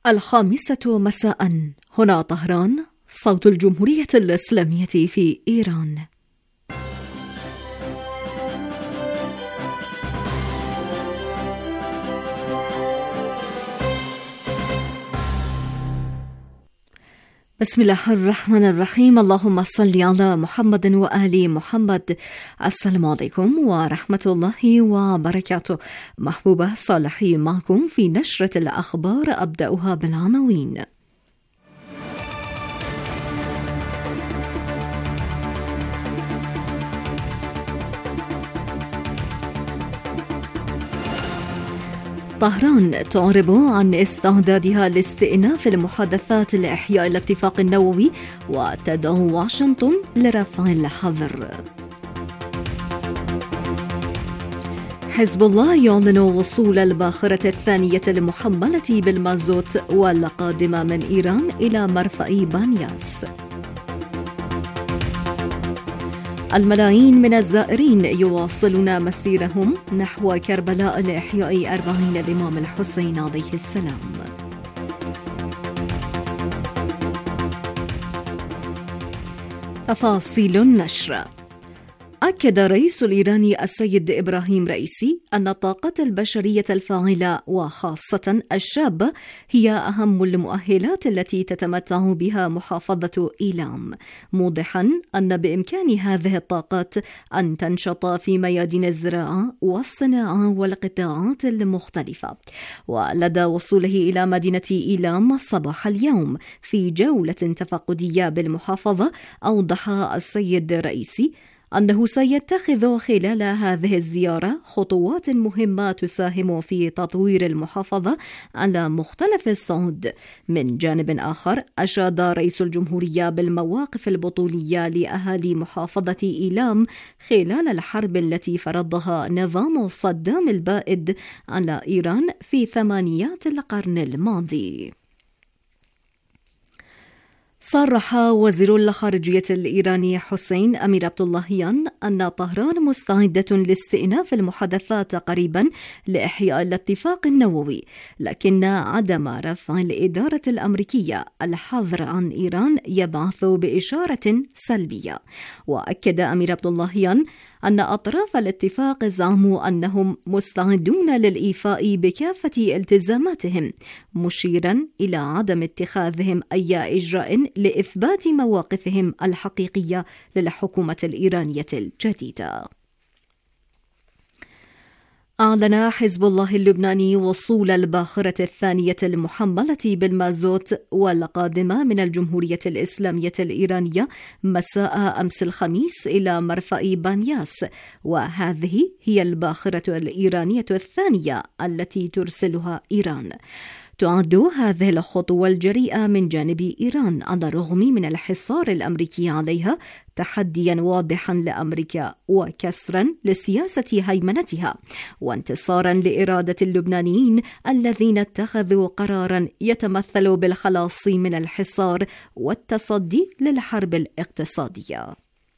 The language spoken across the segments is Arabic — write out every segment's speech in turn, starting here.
الخامسة مساء، هنا طهران، صوت الجمهورية الإسلامية في إيران. بسم الله الرحمن الرحيم. اللهم صل على محمد وآل محمد. السلام عليكم ورحمة الله وبركاته. محبوبة صالحي معكم في نشرة الأخبار، أبدأها بالعناوين. طهران تعرب عن استعدادها لاستئناف المحادثات لإحياء الاتفاق النووي، وتدعو واشنطن لرفع الحظر. حزب الله يعلن وصول الباخرة الثانية المحملة بالمازوت والقادمة من إيران إلى مرفأ بانياس. الملايين من الزائرين يواصلون مسيرهم نحو كربلاء لإحياء 40 الإمام الحسين عليه السلام. تفاصيل النشر. أكد الرئيس الإيراني السيد إبراهيم رئيسي أن الطاقة البشرية الفاعلة وخاصة الشابة هي أهم المؤهلات التي تتمتع بها محافظة إيلام، موضحا أن بإمكان هذه الطاقات أن تنشط في ميادين الزراعة والصناعة والقطاعات المختلفة. ولدى وصوله إلى مدينة إيلام صباح اليوم في جولة تفقدية بالمحافظة، أوضح السيد رئيسي أنه سيتخذ خلال هذه الزيارة خطوات مهمة تساهم في تطوير المحافظة على مختلف الصعود. من جانب آخر، أشاد رئيس الجمهورية بالمواقف البطولية لأهالي محافظة إيلام خلال الحرب التي فرضها نظام صدام البائد على إيران في ثمانينات القرن الماضي. صرح وزير الخارجية الإيراني حسين أمير عبداللهيان أن طهران مستعدة لاستئناف المحادثات قريبا لإحياء الاتفاق النووي، لكن عدم رفع الإدارة الأمريكية الحظر عن إيران يبعث بإشارة سلبية. وأكد أمير عبداللهيان أن أطراف الاتفاق زعموا أنهم مستعدون للإيفاء بكافة التزاماتهم، مشيرا إلى عدم اتخاذهم أي إجراء لإثبات مواقفهم الحقيقية للحكومة الإيرانية الجديدة. أعلن حزب الله اللبناني وصول الباخرة الثانية المحملة بالمازوت والقادمة من الجمهورية الإسلامية الإيرانية مساء أمس الخميس إلى مرفأ بانياس، وهذه هي الباخرة الإيرانية الثانية التي ترسلها إيران. تعد هذه الخطوة الجريئة من جانب إيران على الرغم من الحصار الأمريكي عليها تحديا واضحا لأمريكا وكسرا لسياسة هيمنتها، وانتصارا لإرادة اللبنانيين الذين اتخذوا قرارا يتمثل بالخلاص من الحصار والتصدي للحرب الاقتصادية.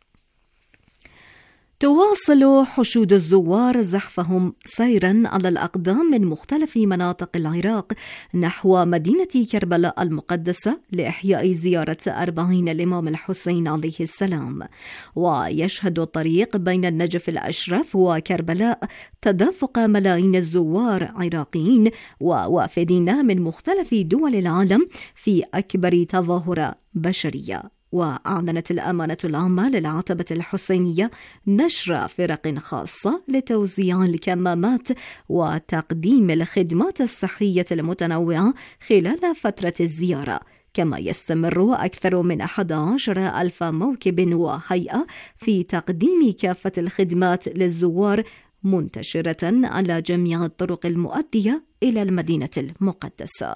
تواصل حشود الزوار زحفهم سيرا على الأقدام من مختلف مناطق العراق نحو مدينة كربلاء المقدسة لإحياء زيارة 40 الإمام الحسين عليه السلام. ويشهد الطريق بين النجف الأشرف وكربلاء تدافق ملايين الزوار عراقيين ووافدين من مختلف دول العالم في أكبر تظاهرة بشرية. وأعلنت الأمانة العامة للعتبة الحسينية نشر فرق خاصة لتوزيع الكمامات وتقديم الخدمات الصحية المتنوعة خلال فترة الزيارة، كما يستمر أكثر من 11,000 موكب وهيئة في تقديم كافة الخدمات للزوار، منتشرة على جميع الطرق المؤدية إلى المدينة المقدسة.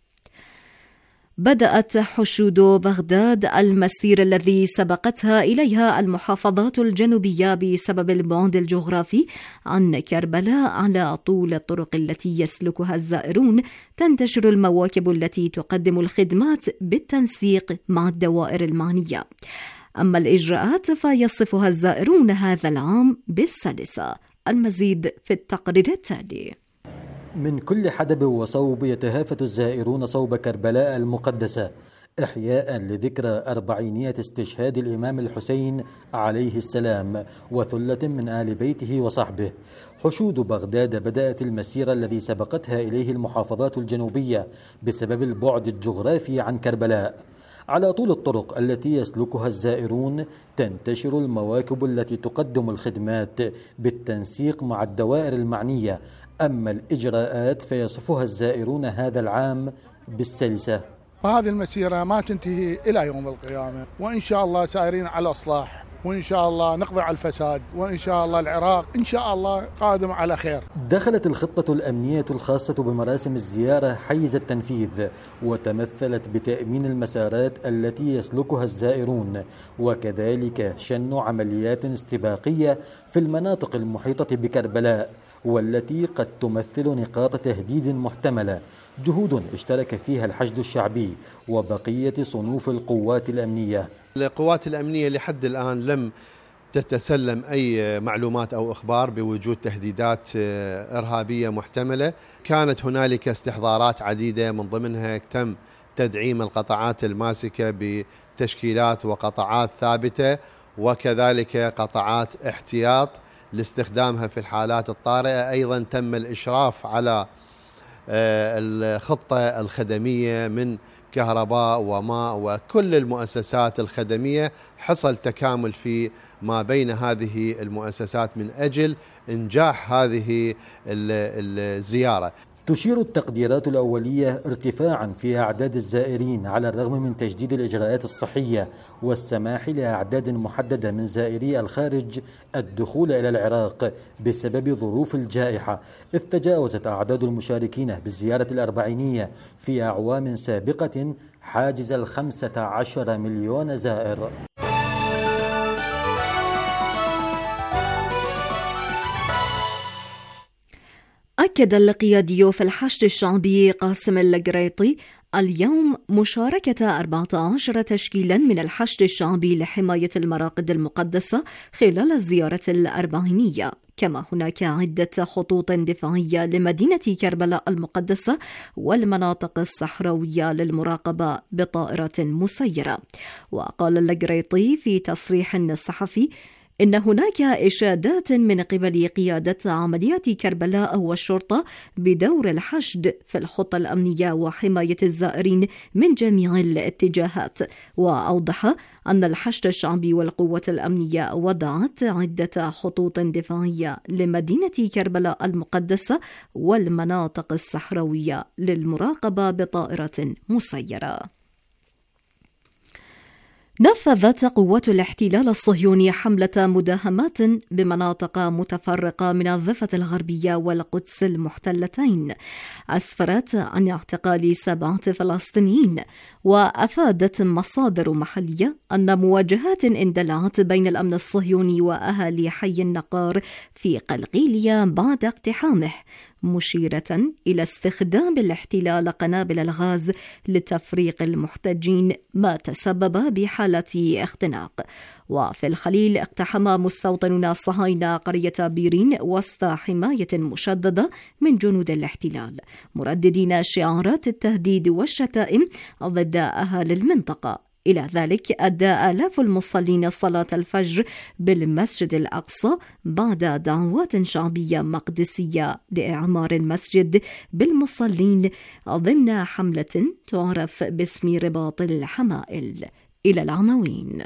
بدأت حشود بغداد المسير الذي سبقتها إليها المحافظات الجنوبية بسبب البعد الجغرافي عن كربلاء على طول الطرق التي يسلكها الزائرون. تنتشر المواكب التي تقدم الخدمات بالتنسيق مع الدوائر المعنية. أما الإجراءات فيصفها الزائرون هذا العام بالسلسة. المزيد في التقرير التالي. من كل حدب وصوب يتهافت الزائرون صوب كربلاء المقدسة إحياء لذكرى 400 استشهاد الإمام الحسين عليه السلام وثلة من آل بيته وصحبه. حشود بغداد بدأت المسيرة الذي سبقتها إليه المحافظات الجنوبية بسبب البعد الجغرافي عن كربلاء. على طول الطرق التي يسلكها الزائرون تنتشر المواكب التي تقدم الخدمات بالتنسيق مع الدوائر المعنية، أما الإجراءات فيصفها الزائرون هذا العام بالسلسة. هذه المسيرة ما تنتهي إلى يوم القيامة، وإن شاء الله سائرين على الإصلاح، وإن شاء الله نقضي على الفساد، وإن شاء الله العراق إن شاء الله قادم على خير. دخلت الخطة الأمنية الخاصة بمراسم الزيارة حيز التنفيذ، وتمثلت بتأمين المسارات التي يسلكها الزائرون، وكذلك شن عمليات استباقية في المناطق المحيطة بكربلاء والتي قد تمثل نقاط تهديد محتملة، جهود اشترك فيها الحشد الشعبي وبقية صنوف القوات الأمنية. القوات الأمنية لحد الآن لم تتسلم أي معلومات أو إخبار بوجود تهديدات إرهابية محتملة. كانت هنالك استحضارات عديدة، من ضمنها تم تدعيم القطاعات الماسكة بتشكيلات وقطاعات ثابتة، وكذلك قطاعات احتياط لاستخدامها في الحالات الطارئة. أيضا تم الإشراف على الخطة الخدمية من كهرباء وماء وكل المؤسسات الخدمية. حصل تكامل في ما بين هذه المؤسسات من أجل إنجاح هذه الزيارة. تشير التقديرات الأولية ارتفاعا في أعداد الزائرين على الرغم من تجديد الإجراءات الصحية والسماح لأعداد محددة من زائري الخارج الدخول إلى العراق بسبب ظروف الجائحة، إذ تجاوزت أعداد المشاركين بالزيارة الأربعينية في أعوام سابقة حاجز 15 مليون زائر. أكد القيادي في الحشد الشعبي قاسم القريطي اليوم مشاركة 14 تشكيلا من الحشد الشعبي لحماية المراقد المقدسة خلال الزيارة الأربعينية، كما هناك عدة خطوط دفاعية لمدينة كربلاء المقدسة والمناطق الصحراوية للمراقبة بطائرة مسيرة. وقال القريطي في تصريح صحفي إن هناك إشادات من قبل قيادة عمليات كربلاء والشرطة بدور الحشد في الخطة الأمنية وحماية الزائرين من جميع الاتجاهات. وأوضح أن الحشد الشعبي والقوة الأمنية وضعت عدة خطوط دفاعية لمدينة كربلاء المقدسة والمناطق الصحراوية للمراقبة بطائرة مسيرة. نفذت قوات الاحتلال الصهيوني حملة مداهمات بمناطق متفرقة من الضفة الغربية والقدس المحتلتين، أسفرت عن اعتقال 7 فلسطينيين. وأفادت مصادر محلية أن مواجهات اندلعت بين الأمن الصهيوني وأهالي حي النقار في قلقيلية بعد اقتحامه، مشيرة إلى استخدام الاحتلال قنابل الغاز لتفريق المحتجين، ما تسبب بحالة اختناق. وفي الخليل اقتحم مستوطنون الصهاينة قرية بيرين وسط حماية مشددة من جنود الاحتلال، مرددين شعارات التهديد والشتائم ضد أهالي المنطقة. إلى ذلك أدى آلاف المصلين صلاة الفجر بالمسجد الأقصى بعد دعوات شعبية مقدسية لإعمار المسجد بالمصلين ضمن حملة تعرف باسم رباط الحمائل. إلى العناوين.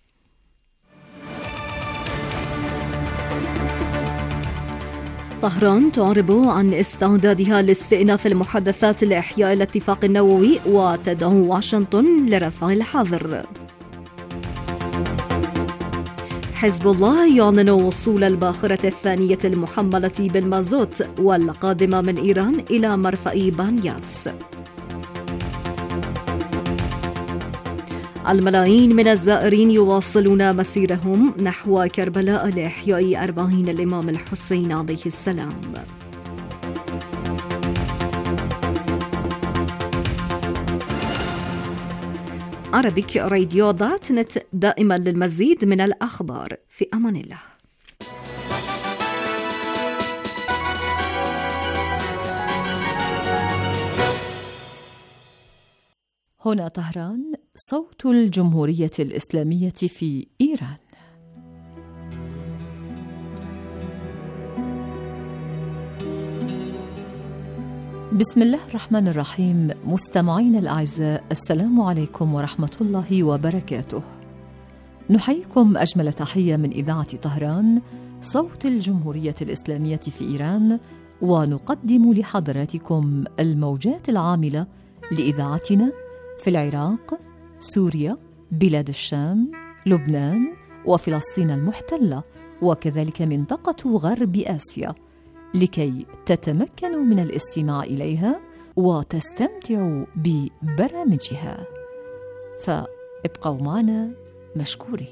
طهران تعرب عن استعدادها لاستئناف المحادثات لإحياء الاتفاق النووي وتدعو واشنطن لرفع الحظر. حزب الله يعلن وصول الباخرة الثانية المحملة بالمازوت والقادمة من إيران إلى مرفأ بانياس. الملايين من الزائرين يواصلون مسيرهم نحو كربلاء لإحياء 40 الإمام الحسين عليه السلام. Arabic-radio.net دائما للمزيد من الأخبار. في أمان الله. هنا طهران، صوت الجمهورية الإسلامية في إيران. بسم الله الرحمن الرحيم. مستمعين الأعزاء، السلام عليكم ورحمة الله وبركاته. نحييكم أجمل تحية من إذاعة طهران، صوت الجمهورية الإسلامية في إيران، ونقدم لحضراتكم الموجات العاملة لإذاعتنا في العراق، سوريا، بلاد الشام، لبنان، وفلسطين المحتلة، وكذلك منطقة غرب آسيا، لكي تتمكنوا من الاستماع إليها وتستمتعوا ببرامجها. فابقوا معنا مشكورين.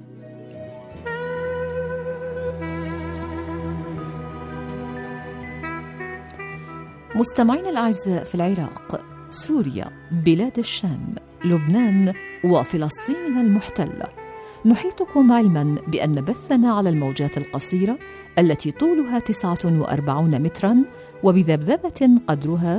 مستمعين الأعزاء، في العراق، سوريا، بلاد الشام، لبنان، وفلسطين المحتلة، نحيطكم علما بأن بثنا على الموجات القصيرة التي طولها 49 مترا وبذبذبة قدرها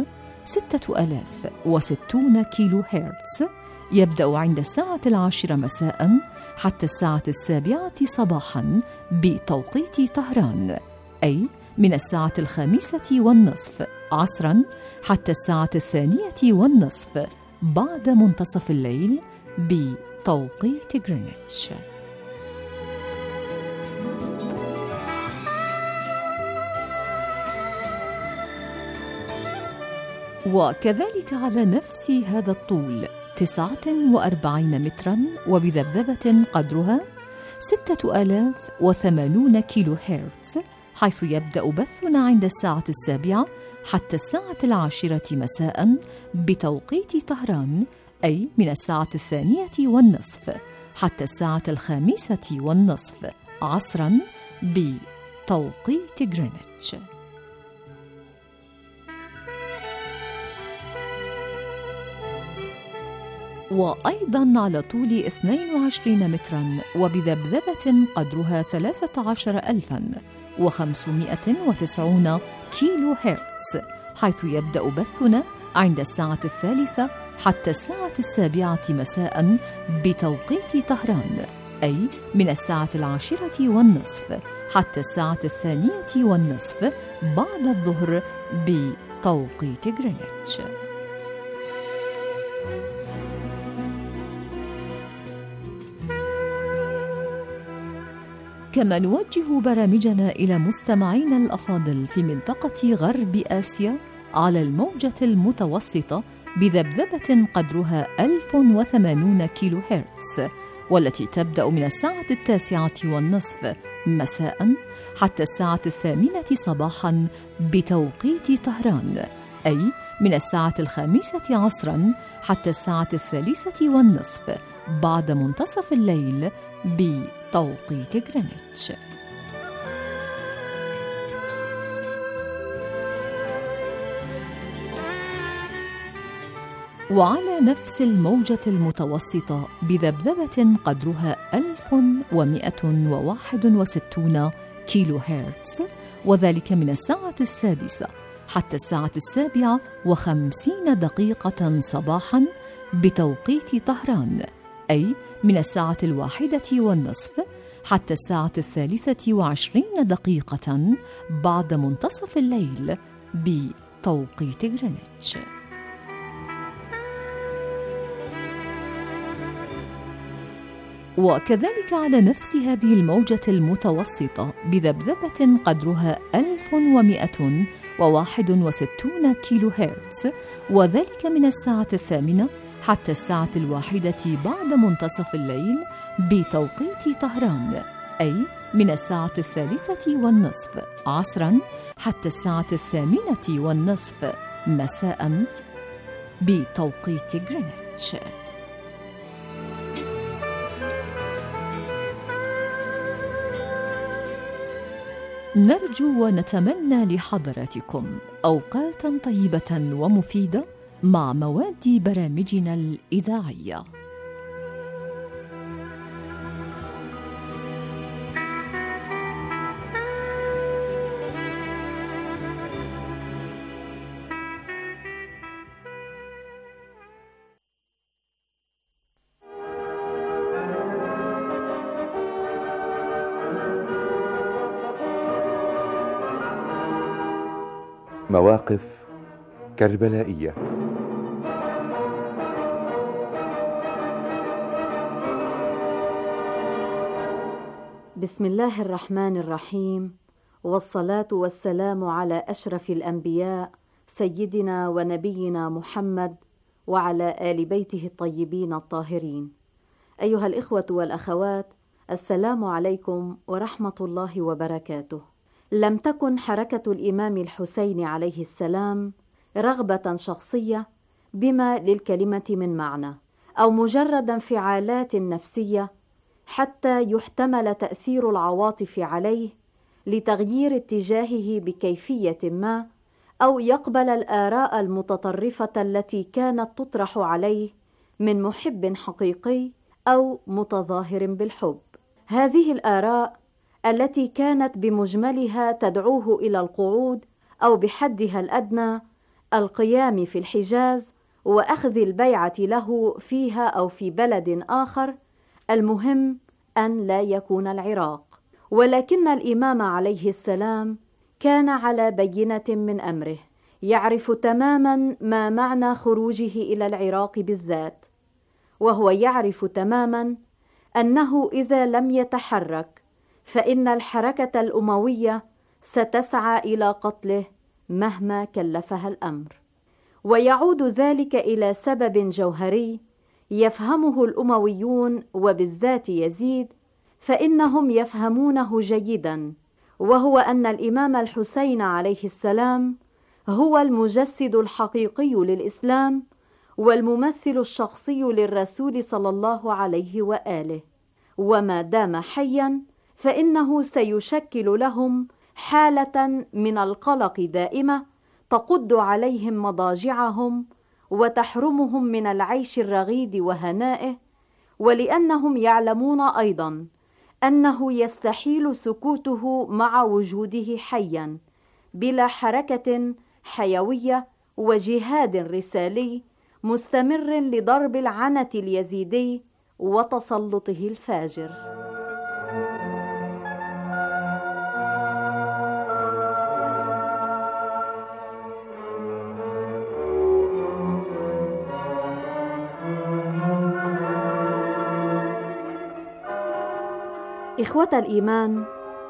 6060 كيلو هرتز، يبدأ عند الساعة 10 مساء حتى الساعة 7 صباحا بتوقيت طهران، أي من الساعة 5:30 عصرا حتى الساعة 2:30 بعد منتصف الليل بتوقيت غرينتش. وكذلك على نفس هذا الطول 49 مترا وبذبذبة قدرها 6080 كيلو هرتز، حيث يبدأ بثنا عند الساعة 7 حتى الساعة 10 مساء بتوقيت طهران، أي من الساعة 2:30 حتى الساعة 5:30 عصرا بتوقيت غرينتش. وأيضا على طول 22 مترا وبذبذبة قدرها 13590 كيلو هرتز، حيث يبدأ بثنا عند الساعة 3 حتى الساعة 7 مساء بتوقيت طهران، أي من الساعة 10:30 حتى الساعة 2:20 بعد الظهر بتوقيت غرينتش. كما نوجه برامجنا إلى مستمعينا الأفاضل في منطقة غرب آسيا على الموجة المتوسطة بذبذبة قدرها 1080 كيلو هرتز، والتي تبدأ من الساعة 9:30 مساء حتى الساعة 8 صباحا بتوقيت طهران، أي من الساعة 5 عصرا حتى الساعة 3:30 بعد منتصف الليل بتوقيت غرينتش. وعلى نفس الموجة المتوسطة بذبذبة قدرها 1161 كيلو هرتز، وذلك من الساعة 6 حتى الساعة 7:50 صباحا بتوقيت طهران، أي من الساعة 1:30 حتى الساعة 23 بعد منتصف الليل بتوقيت غرينتش. وكذلك على نفس هذه الموجة المتوسطة بذبذبة قدرها 1161 كيلو هرتز، وذلك من الساعة 8 حتى الساعة 1 بعد منتصف الليل بتوقيت طهران، أي من الساعة 3:30 عصرا حتى الساعة 8:30 مساء بتوقيت غرينتش. نرجو ونتمنى لحضراتكم أوقاتاً طيبة ومفيدة مع مواد برامجنا الإذاعية. مواقف كربلائية. بسم الله الرحمن الرحيم، والصلاة والسلام على أشرف الأنبياء سيدنا ونبينا محمد وعلى آل بيته الطيبين الطاهرين. أيها الإخوة والأخوات، السلام عليكم ورحمة الله وبركاته. لم تكن حركة الإمام الحسين عليه السلام رغبة شخصية بما للكلمة من معنى، أو مجرد انفعالات نفسية حتى يحتمل تأثير العواطف عليه لتغيير اتجاهه بكيفية ما، أو يقبل الآراء المتطرفة التي كانت تطرح عليه من محب حقيقي أو متظاهر بالحب. هذه الآراء التي كانت بمجملها تدعوه إلى القعود أو بحدها الأدنى القيام في الحجاز وأخذ البيعة له فيها أو في بلد آخر، المهم أن لا يكون العراق. ولكن الإمام عليه السلام كان على بينة من أمره، يعرف تماما ما معنى خروجه إلى العراق بالذات، وهو يعرف تماما أنه إذا لم يتحرك فإن الحركة الأموية ستسعى إلى قتله مهما كلفها الأمر. ويعود ذلك إلى سبب جوهري يفهمه الأمويون وبالذات يزيد، فإنهم يفهمونه جيدا، وهو أن الإمام الحسين عليه السلام هو المجسد الحقيقي للإسلام والممثل الشخصي للرسول صلى الله عليه وآله، وما دام حيا فإنه سيشكل لهم حالة من القلق دائمة تقض عليهم مضاجعهم وتحرمهم من العيش الرغيد وهنائه، ولأنهم يعلمون أيضا أنه يستحيل سكوته مع وجوده حيا بلا حركة حيوية وجهاد رسالي مستمر لضرب العنة اليزيدي وتسلطه الفاجر. إخوة الإيمان،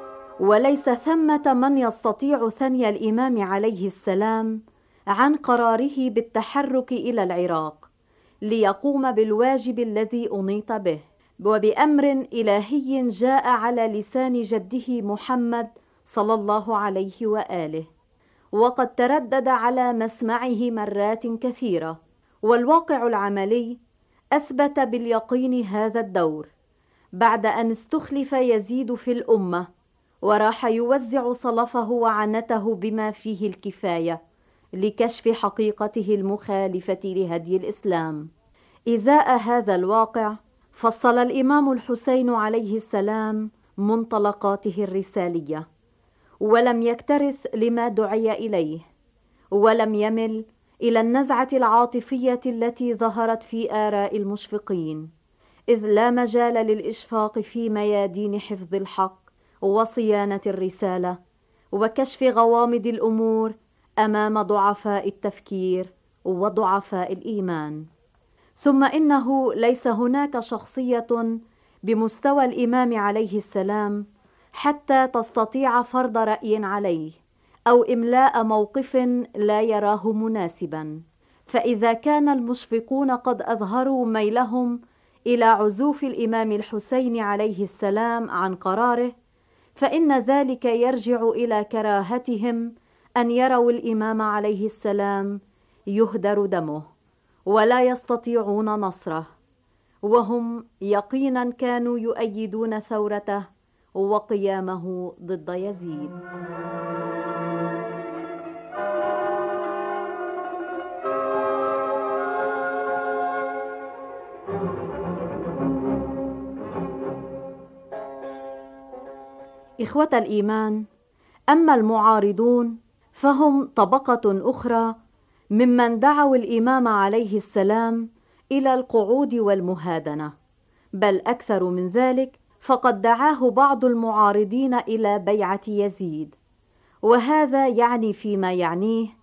وليس ثمة من يستطيع ثني الإمام عليه السلام عن قراره بالتحرك إلى العراق ليقوم بالواجب الذي أنيط به، وبأمر إلهي جاء على لسان جده محمد صلى الله عليه وآله، وقد تردد على مسمعه مرات كثيرة، والواقع العملي أثبت باليقين هذا الدور بعد أن استخلف يزيد في الأمة وراح يوزع صلفه وعنته بما فيه الكفاية لكشف حقيقته المخالفة لهدي الإسلام. إزاء هذا الواقع فصل الإمام الحسين عليه السلام منطلقاته الرسالية، ولم يكترث لما دعي إليه، ولم يمل إلى النزعة العاطفية التي ظهرت في آراء المشفقين، إذ لا مجال للإشفاق في ميادين حفظ الحق وصيانة الرسالة وكشف غوامض الأمور أمام ضعفاء التفكير وضعفاء الإيمان. ثم إنه ليس هناك شخصية بمستوى الإمام عليه السلام حتى تستطيع فرض رأي عليه أو إملاء موقف لا يراه مناسبا، فإذا كان المشفقون قد أظهروا ميلهم إلى عزوف الإمام الحسين عليه السلام عن قراره، فإن ذلك يرجع إلى كراهتهم أن يروا الإمام عليه السلام يهدر دمه ولا يستطيعون نصره، وهم يقينا كانوا يؤيدون ثورته وقيامه ضد يزيد. إخوة الإيمان، أما المعارضون فهم طبقة أخرى ممن دعوا الإمام عليه السلام إلى القعود والمهادنة، بل أكثر من ذلك، فقد دعاه بعض المعارضين إلى بيعة يزيد، وهذا يعني فيما يعنيه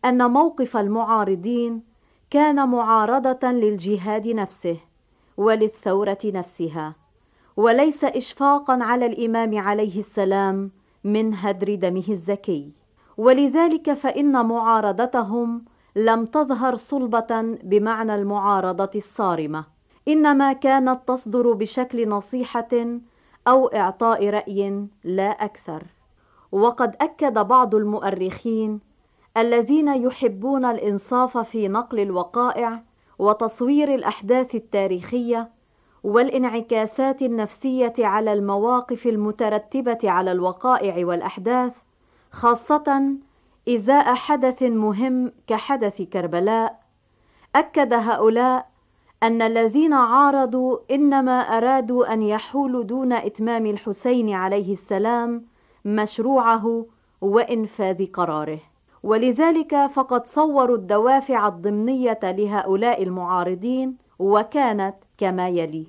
أن موقف المعارضين كان معارضة للجهاد نفسه وللثورة نفسها، وليس إشفاقا على الإمام عليه السلام من هدر دمه الزكي. ولذلك فإن معارضتهم لم تظهر صلبة بمعنى المعارضة الصارمة، إنما كانت تصدر بشكل نصيحة أو إعطاء رأي لا أكثر. وقد أكد بعض المؤرخين الذين يحبون الإنصاف في نقل الوقائع وتصوير الأحداث التاريخية والانعكاسات النفسية على المواقف المترتبة على الوقائع والأحداث، خاصة إزاء حدث مهم كحدث كربلاء، أكد هؤلاء أن الذين عارضوا إنما أرادوا أن يحولوا دون إتمام الحسين عليه السلام مشروعه وإنفاذ قراره. ولذلك فقد صوروا الدوافع الضمنية لهؤلاء المعارضين، وكانت كما يلي: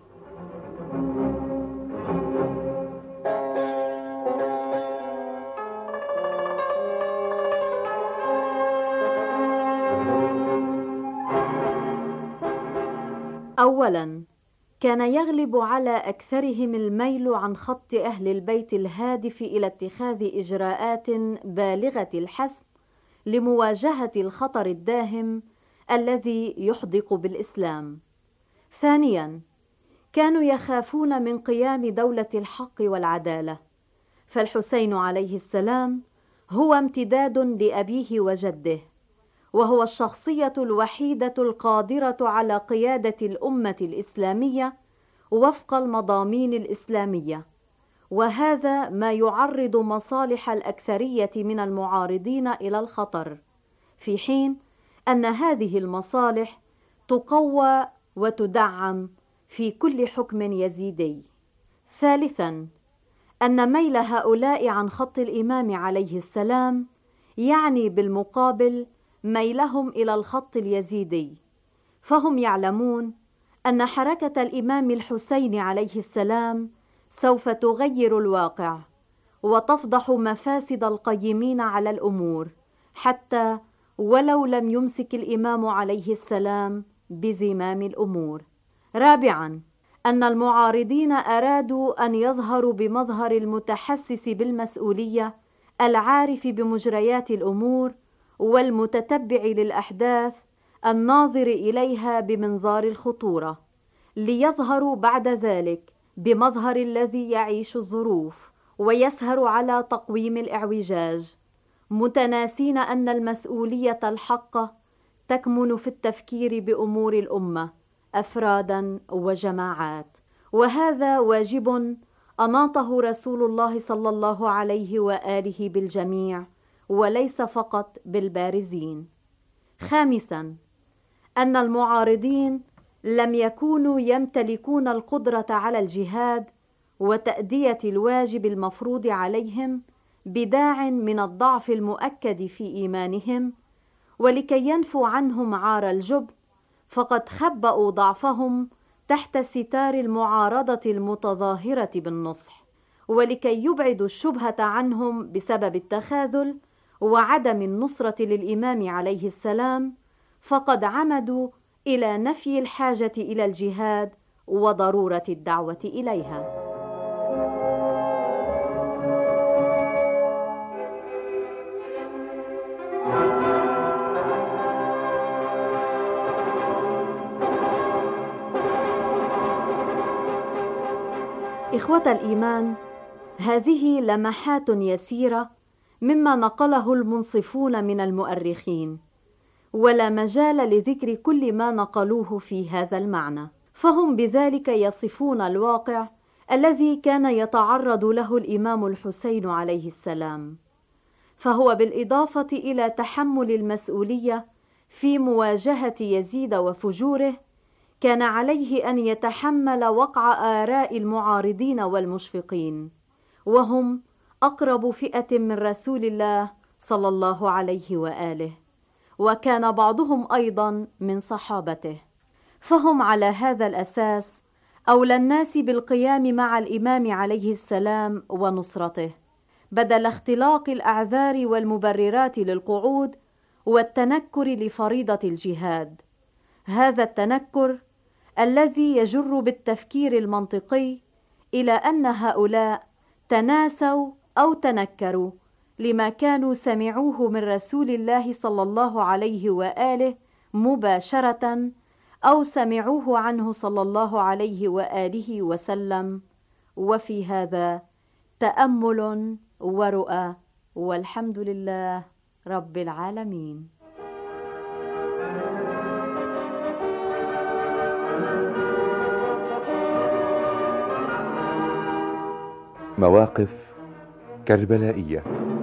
أولاً، كان يغلب على أكثرهم الميل عن خط أهل البيت الهادف إلى اتخاذ إجراءات بالغة الحسم لمواجهة الخطر الداهم الذي يحدق بالإسلام. ثانياً، كانوا يخافون من قيام دولة الحق والعدالة، فالحسين عليه السلام هو امتداد لأبيه وجده، وهو الشخصية الوحيدة القادرة على قيادة الأمة الإسلامية وفق المضامين الإسلامية، وهذا ما يعرض مصالح الأكثرية من المعارضين إلى الخطر، في حين أن هذه المصالح تقوى وتدعم في كل حكم يزيدي. ثالثاً، أن ميل هؤلاء عن خط الإمام عليه السلام يعني بالمقابل ميلهم إلى الخط اليزيدي، فهم يعلمون أن حركة الإمام الحسين عليه السلام سوف تغير الواقع وتفضح مفاسد القيمين على الأمور، حتى ولو لم يمسك الإمام عليه السلام بزمام الأمور. رابعاً، أن المعارضين أرادوا أن يظهروا بمظهر المتحسس بالمسؤولية العارف بمجريات الأمور والمتتبع للأحداث الناظر إليها بمنظار الخطورة، ليظهروا بعد ذلك بمظهر الذي يعيش الظروف ويسهر على تقويم الإعوجاج، متناسين أن المسؤولية الحقة تكمن في التفكير بأمور الأمة أفراداً وجماعات، وهذا واجب أناطه رسول الله صلى الله عليه وآله بالجميع وليس فقط بالبارزين. خامساً، أن المعارضين لم يكونوا يمتلكون القدرة على الجهاد وتأدية الواجب المفروض عليهم بداع من الضعف المؤكد في إيمانهم، ولكي ينفوا عنهم عار الجبن فقد خبأوا ضعفهم تحت ستار المعارضة المتظاهرة بالنصح، ولكي يبعدوا الشبهة عنهم بسبب التخاذل وعدم النصرة للإمام عليه السلام، فقد عمدوا إلى نفي الحاجة إلى الجهاد وضرورة الدعوة إليها. إخوة الإيمان، هذه لمحات يسيرة مما نقله المنصفون من المؤرخين، ولا مجال لذكر كل ما نقلوه في هذا المعنى، فهم بذلك يصفون الواقع الذي كان يتعرض له الإمام الحسين عليه السلام، فهو بالإضافة إلى تحمل المسؤولية في مواجهة يزيد وفجوره كان عليه أن يتحمل وقع آراء المعارضين والمشفقين، وهم أقرب فئة من رسول الله صلى الله عليه وآله، وكان بعضهم أيضا من صحابته، فهم على هذا الأساس أولى الناس بالقيام مع الإمام عليه السلام ونصرته، بدل اختلاق الأعذار والمبررات للقعود والتنكر لفريضة الجهاد. هذا التنكر الذي يجر بالتفكير المنطقي إلى أن هؤلاء تناسوا أو تنكروا لما كانوا سمعوه من رسول الله صلى الله عليه وآله مباشرة، أو سمعوه عنه صلى الله عليه وآله وسلم. وفي هذا تأمل ورؤى، والحمد لله رب العالمين. مواقف كربلائية.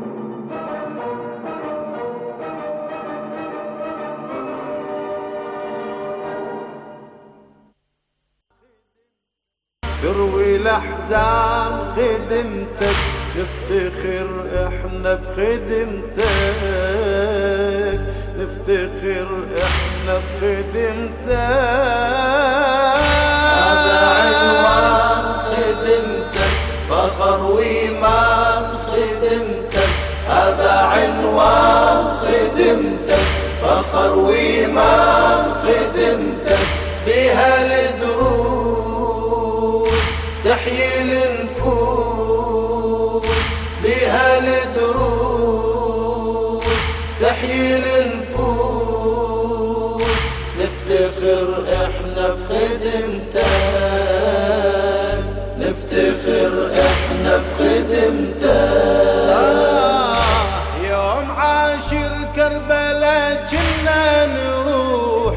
تروي الأحزان خدمتك، نفتخر احنا بخدمتك، نفتخر احنا بخدمتك. هذا عنوان خدمتك، فخر وإيمان خدمتك. هذا عنوان خدمتك، فخر وإيمان خدمتك. بها الدروس تحيي النفوس، بها الدروس تحيي النفوس. نفتخر احنا بخدمتك، نفتخر احنا بخدمتك. يوم عاشر كربلاء كنا نروح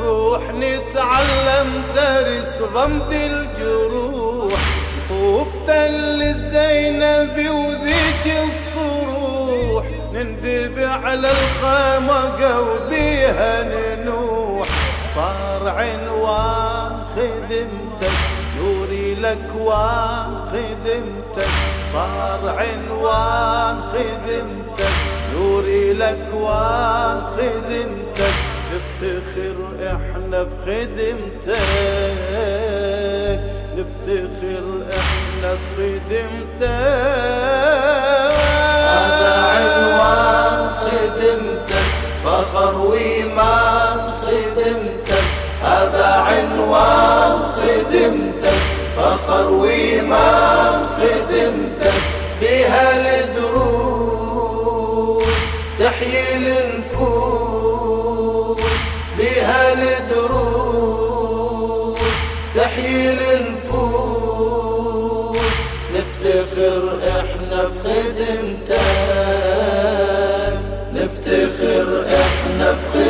نتعلم درس ضمد الجروح. طوف تل الزينبي وذيك الصروح، نندب على الخمقة وبيها ننوح. صار عنوان خدمتك، نوري الأكوان خدمتك. صار عنوان خدمتك، نوري الأكوان خدمتك. نفتخر احنا بخدمتك، نفتخر احنا بخدمتك. هذا عنوان خدمتك، فخر وإيمان خدمتك. هذا عنوان خدمتك، فخر وإيمان خدمتك. بها الدروس تحيي النفوس، بها الدروس تحيي النفوس. نفتخر احنا بخدمتك، نفتخر احنا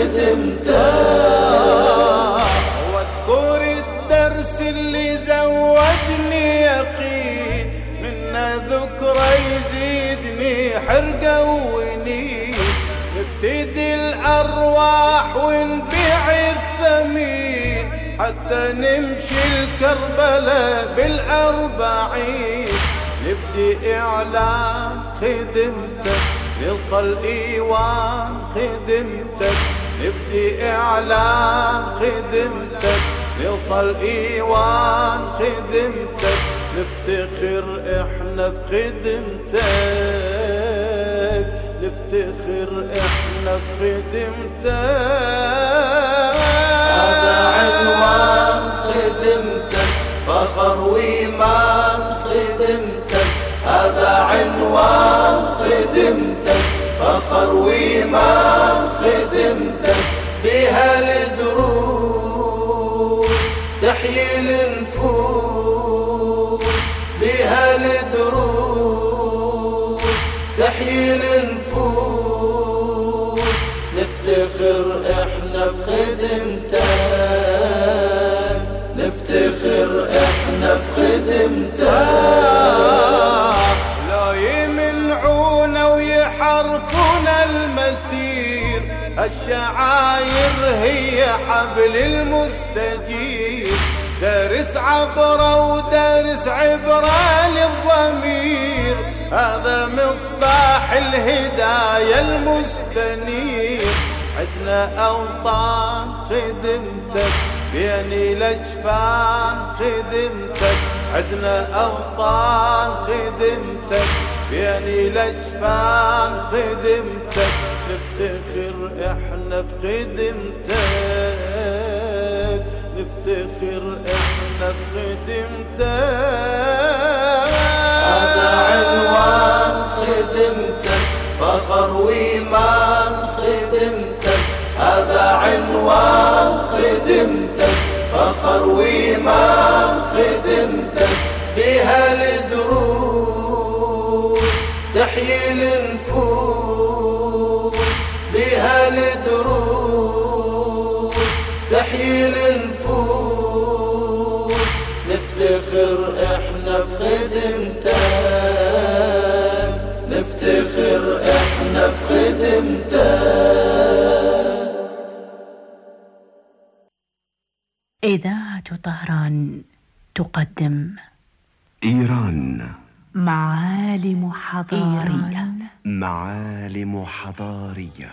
بخدمتك. واذكر الدرس اللي زودني يقين، منا ذكرى يزيدني حرقة ونين. نفتدي الأرواح ونبيع الثمين، حتى نمشي الكربلاء بالأربعين. نبدي إعلان خدمتك، نوصل إيوان خدمتك. نبدي إعلان خدمتك، نوصل إيوان خدمتك. نفتخر إحنا بخدمتك، نفتخر إحنا بخدمتك. هذا عنوان خدمتك، فخر وإيمان خدمتك. هذا عنوان خدمتك، فخر وإيمان خدمتك. بها الدروس تحيي النفوس، بها الدروس تحيي النفوس. نفتخر احنا بخدمتك، نفتخر احنا بخدمتك. لا يمنعونا ويحرفونا المسير، الشعاير هي حبل المستجير. دارس عبرة ودارس عبرة للضمير، هذا مصباح الهداية المستنير. عدنا أوطان خدمتك، بين الأجفان خدمتك. عدنا أوطان خدمتك، بين الأجفان خدمتك. نفتخر احنا بخدمتك، نفتخر احنا بخدمتك. هذا عنوان خدمتك، فخر وإيمان خدمتك. هذا عنوان خدمتك، فخر وإيمان خدمتك. بها الدروس تحيي النفوس، بها الدروس تحيي النفوس. نفتخر احنا بخدمتك، نفتخر احنا بخدمتك. إذاعة طهران تقدم إيران معالم حضارية. معالم حضارية.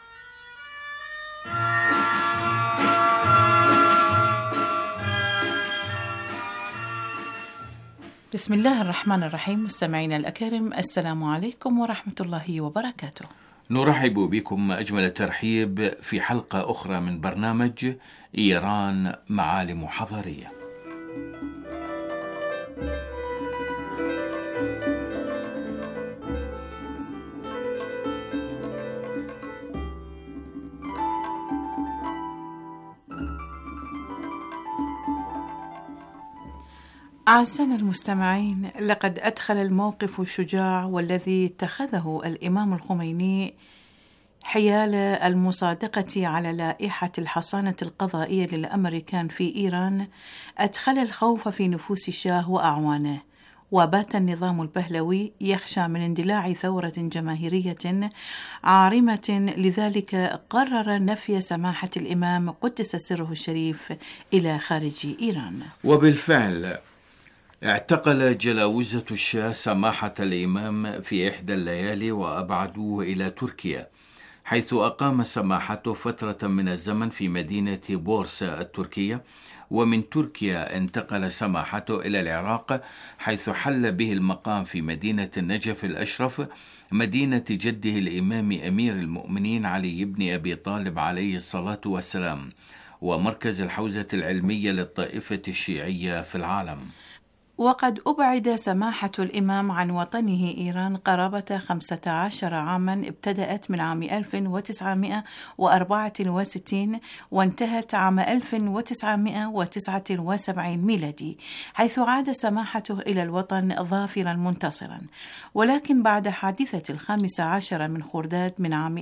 بسم الله الرحمن الرحيم. مستمعينا الأكارم، السلام عليكم ورحمة الله وبركاته. نرحب بكم أجمل الترحيب في حلقة أخرى من برنامج إيران معالم حضارية. أعزائنا المستمعين، لقد أدخل الموقف الشجاع والذي اتخذه الإمام الخميني حيال المصادقة على لائحة الحصانة القضائية للأمريكان في إيران، أدخل الخوف في نفوس الشاه وأعوانه، وبات النظام البهلوي يخشى من اندلاع ثورة جماهيرية عارمة. لذلك قرر نفي سماحة الإمام قدس سره الشريف إلى خارج إيران. وبالفعل اعتقل جلاوزة الشاه سماحة الإمام في إحدى الليالي وأبعدوه إلى تركيا، حيث أقام سماحته فترة من الزمن في مدينة بورصة التركية، ومن تركيا انتقل سماحته إلى العراق، حيث حل به المقام في مدينة النجف الأشرف، مدينة جده الإمام أمير المؤمنين علي بن أبي طالب عليه الصلاة والسلام، ومركز الحوزة العلمية للطائفة الشيعية في العالم. وقد أبعد سماحة الإمام عن وطنه إيران قرابة 15 عاما، ابتدأت من عام 1964 وانتهت عام 1979 ميلادي، حيث عاد سماحته إلى الوطن ظافرا منتصرا. ولكن بعد حادثة 15 من خرداد من عام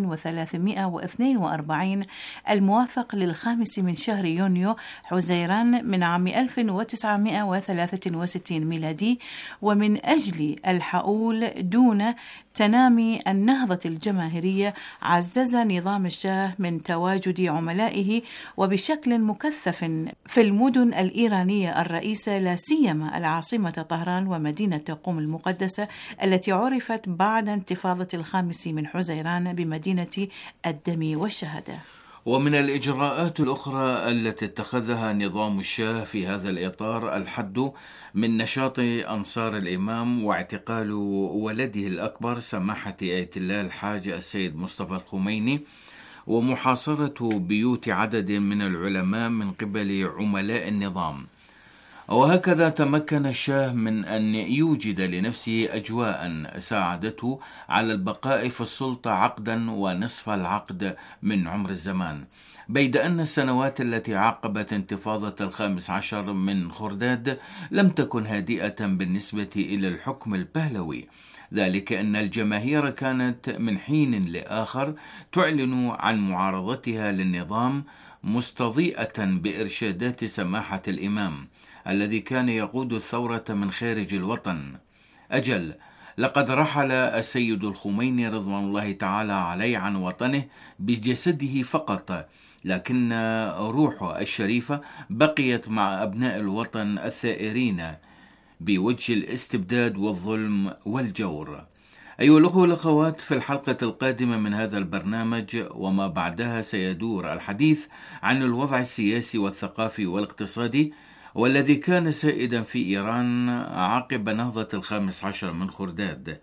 1342 الموافق لل5 من شهر يونيو حزيران من عام 1963 ميلادي، ومن أجل الحؤول دون تنامي النهضة الجماهيرية، عزز نظام الشاه من تواجد عملائه وبشكل مكثف في المدن الإيرانية الرئيسة، لا سيما العاصمة طهران ومدينة قم المقدسة التي عرفت بعد انتفاضة 5 من حزيران بمدينة الدم والشهادة. ومن الإجراءات الأخرى التي اتخذها نظام الشاه في هذا الإطار الحد من نشاط أنصار الإمام واعتقال ولده الأكبر سماحة آية الله الحاج السيد مصطفى الخميني، ومحاصرة بيوت عدد من العلماء من قبل عملاء النظام. وهكذا تمكن الشاه من أن يوجد لنفسه أجواء ساعدته على البقاء في السلطة عقدا ونصف العقد من عمر الزمان، بيد أن السنوات التي عقبت انتفاضة 15 من خرداد لم تكن هادئة بالنسبة إلى الحكم البهلوي، ذلك أن الجماهير كانت من حين لآخر تعلن عن معارضتها للنظام، مستضيئة بإرشادات سماحة الإمام الذي كان يقود الثورة من خارج الوطن. أجل، لقد رحل السيد الخميني رضوان الله تعالى عليه عن وطنه بجسده فقط، لكن روحه الشريفة بقيت مع أبناء الوطن الثائرين بوجه الاستبداد والظلم والجور. أيها الأخوة والأخوات، في الحلقة القادمة من هذا البرنامج وما بعدها سيدور الحديث عن الوضع السياسي والثقافي والاقتصادي والذي كان سائدا في إيران عقب نهضة 15 من خرداد،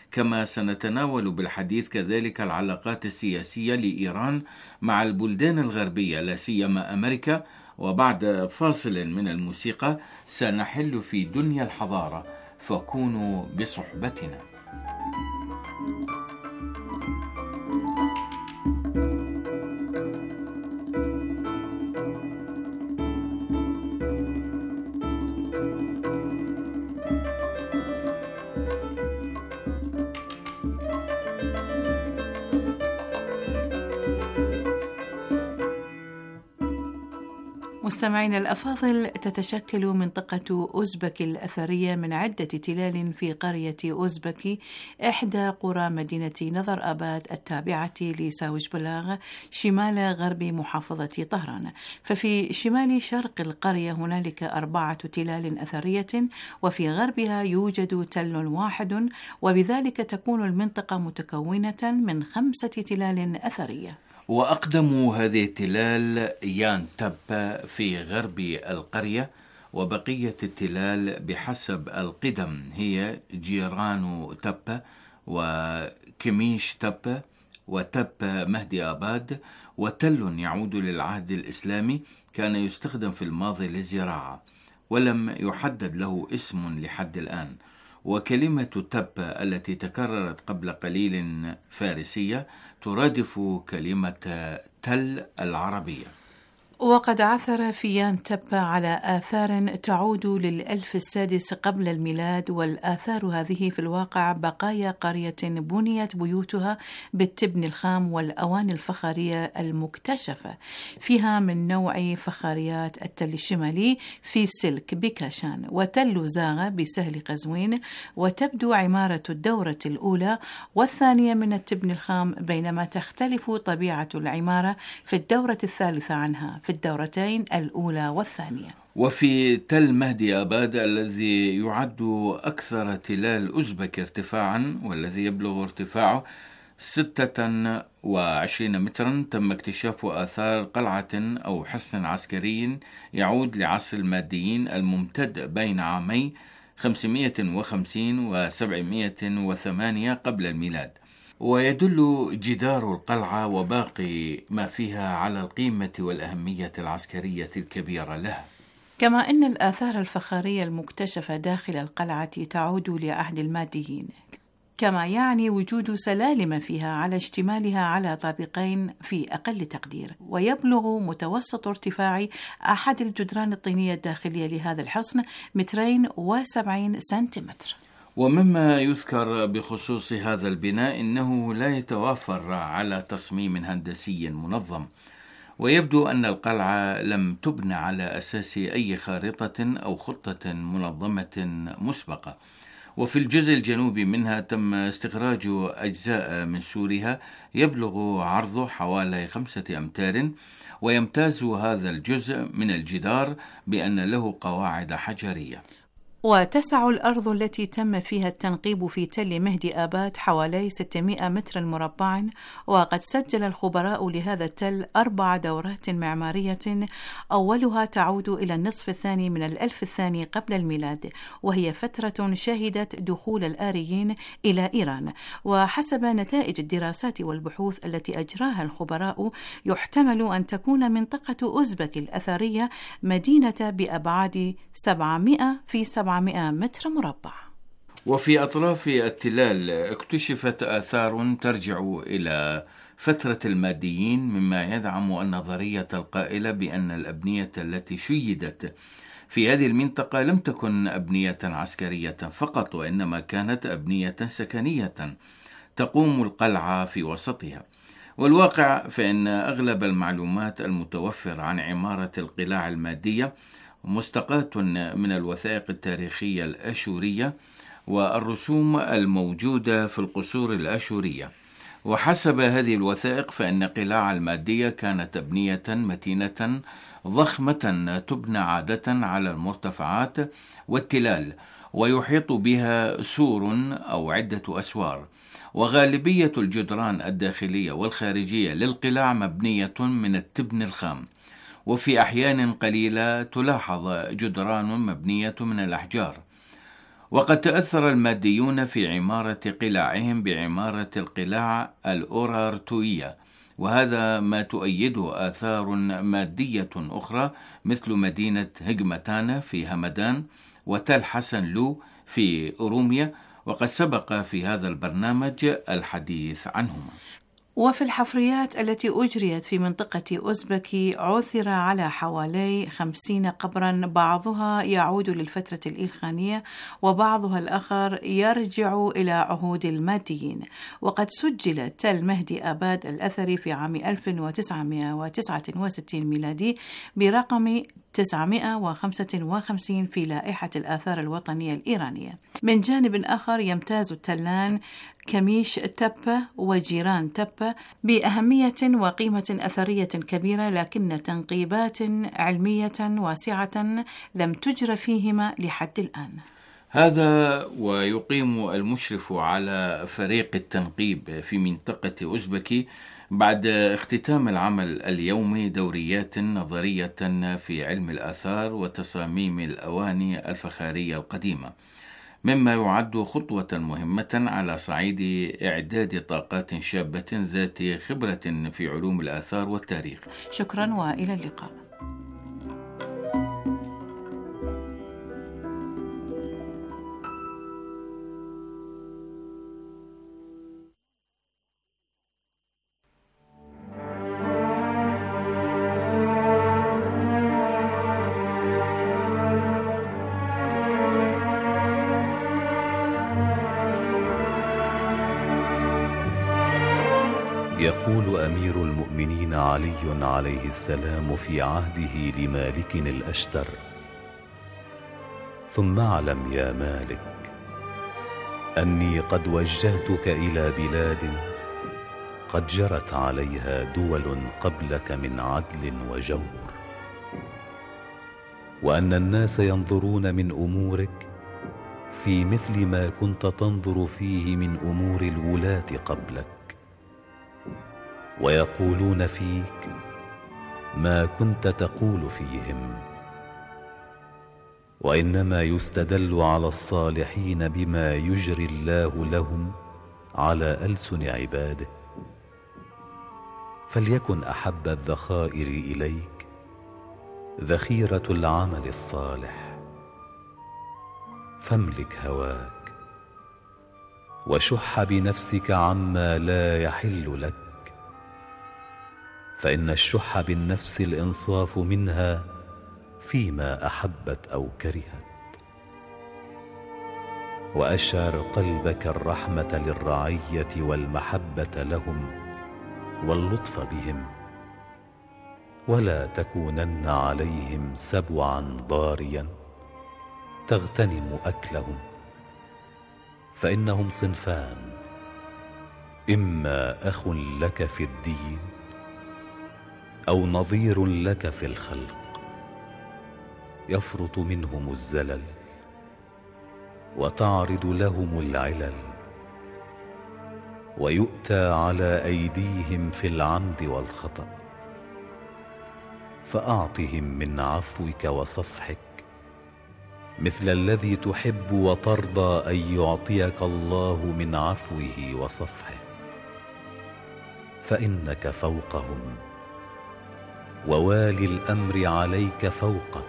كما سنتناول بالحديث كذلك العلاقات السياسية لإيران مع البلدان الغربية لا سيما أمريكا. وبعد فاصل من الموسيقى سنحل في دنيا الحضارة، فكونوا بصحبتنا. مستمعينا الأفاضل، تتشكل منطقة أوزبك الأثرية من عدة تلال في قرية أوزبكي، إحدى قرى مدينة نظر آباد التابعة لساوج بلاغ شمال غرب محافظة طهران. ففي شمال شرق القرية هنالك 4 تلال أثرية، وفي غربها يوجد تل واحد، وبذلك تكون المنطقة متكونة من 5 تلال أثرية. وأقدم هذه التلال يان تبا في غرب القرية، وبقية التلال بحسب القدم هي جيران تبا وكميش تبا وتبا مهدي آباد، وتل يعود للعهد الإسلامي كان يستخدم في الماضي للزراعة ولم يحدد له اسم لحد الآن. وكلمة تبا التي تكررت قبل قليل فارسية ترادف كلمة تل العربية. وقد عثر في يان تبا على آثار تعود للألف السادس قبل الميلاد، والآثار هذه في الواقع بقايا قرية بنيت بيوتها بالتبن الخام والأواني الفخارية المكتشفة، فيها من نوع فخاريات التل الشمالي في سلك بكاشان، وتل زاغة بسهل قزوين، وتبدو عمارة الدورة الأولى والثانية من التبن الخام، بينما تختلف طبيعة العمارة في الدورة الثالثة عنها في الدورتين الأولى والثانية. وفي تل مهدي آباد الذي يعد أكثر تلال أوزبك ارتفاعا والذي يبلغ ارتفاعه 26 مترا، تم اكتشاف آثار قلعة أو حصن عسكري يعود لعصر الماديين الممتد بين عامي 550 و 708 قبل الميلاد. ويدل جدار القلعة وباقي ما فيها على القيمة والأهمية العسكرية الكبيرة لها. كما أن الآثار الفخارية المكتشفة داخل القلعة تعود لعهد الماديين، كما يعني وجود سلالم فيها على اشتمالها على طابقين في أقل تقدير، ويبلغ متوسط ارتفاع أحد الجدران الطينية الداخلية لهذا الحصن 270 سنتيمتر. ومما يذكر بخصوص هذا البناء إنه لا يتوافر على تصميم هندسي منظم، ويبدو أن القلعة لم تبنى على أساس أي خارطة أو خطة منظمة مسبقة. وفي الجزء الجنوبي منها تم استخراج أجزاء من سورها يبلغ عرضه حوالي 5 أمتار، ويمتاز هذا الجزء من الجدار بأن له قواعد حجرية. وتسع الأرض التي تم فيها التنقيب في تل مهدي آباد حوالي 600 متر مربع، وقد سجل الخبراء لهذا التل 4 دورات معمارية، أولها تعود إلى النصف الثاني من الألف الثاني قبل الميلاد، وهي فترة شهدت دخول الآريين إلى إيران. وحسب نتائج الدراسات والبحوث التي أجراها الخبراء، يحتمل أن تكون منطقة أوزبك الأثرية مدينة بأبعاد 700 في 700 متر مربع. وفي أطراف التلال اكتشفت آثار ترجع إلى فترة الماديين، مما يدعم النظرية القائلة بأن الأبنية التي شيدت في هذه المنطقة لم تكن أبنية عسكرية فقط، وإنما كانت أبنية سكنية تقوم القلعة في وسطها. والواقع فإن أغلب المعلومات المتوفرة عن عمارة القلاع المادية مستقاة من الوثائق التاريخية الأشورية والرسوم الموجودة في القصور الأشورية. وحسب هذه الوثائق فإن قلاع المادية كانت أبنية متينة ضخمة تبنى عادة على المرتفعات والتلال، ويحيط بها سور أو عدة أسوار، وغالبية الجدران الداخلية والخارجية للقلاع مبنية من التبن الخام، وفي أحيان قليلة تلاحظ جدران مبنية من الأحجار. وقد تأثر الماديون في عمارة قلاعهم بعمارة القلاع الأورارتوية، وهذا ما تؤيده آثار مادية أخرى مثل مدينة هجمتانا في همدان وتل حسن لو في أوروميا، وقد سبق في هذا البرنامج الحديث عنهما. وفي الحفريات التي أجريت في منطقة أوزبكي عثر على حوالي 50 قبرا، بعضها يعود للفترة الإلخانية وبعضها الآخر يرجع إلى عهود الماديين. وقد سجل تل مهدي آباد الأثري في عام 1969 ميلادي برقم 955 في لائحة الآثار الوطنية الإيرانية. من جانب آخر يمتاز التلان كميش تبة وجيران تبة بأهمية وقيمة أثرية كبيرة، لكن تنقيبات علمية واسعة لم تجر فيهما لحد الآن. هذا ويقيم المشرف على فريق التنقيب في منطقة أوزبكي بعد اختتام العمل اليومي دوريات نظرية في علم الآثار وتصاميم الأواني الفخارية القديمة، مما يعد خطوة مهمة على صعيد إعداد طاقات شابة ذات خبرة في علوم الآثار والتاريخ. شكرا وإلى اللقاء. يقول أمير المؤمنين علي عليه السلام في عهده لمالك الأشتر: ثم اعلم يا مالك أني قد وجهتك إلى بلاد قد جرت عليها دول قبلك من عدل وجور، وأن الناس ينظرون من أمورك في مثل ما كنت تنظر فيه من أمور الولاة قبلك، ويقولون فيك ما كنت تقول فيهم، وإنما يستدل على الصالحين بما يجري الله لهم على ألسن عباده. فليكن أحب الذخائر إليك ذخيرة العمل الصالح، فاملك هواك وشح بنفسك عما لا يحل لك، فإن الشح بالنفس الإنصاف منها فيما أحبت أو كرهت. وأشعر قلبك الرحمة للرعية والمحبة لهم واللطف بهم، ولا تكونن عليهم سبعا ضاريا تغتنم أكلهم، فإنهم صنفان: إما أخ لك في الدين أو نظير لك في الخلق، يفرط منهم الزلل وتعرض لهم العلل، ويؤتى على أيديهم في العمد والخطأ، فأعطهم من عفوك وصفحك مثل الذي تحب وترضى أن يعطيك الله من عفوه وصفحه، فإنك فوقهم، ووالي الأمر عليك فوقك،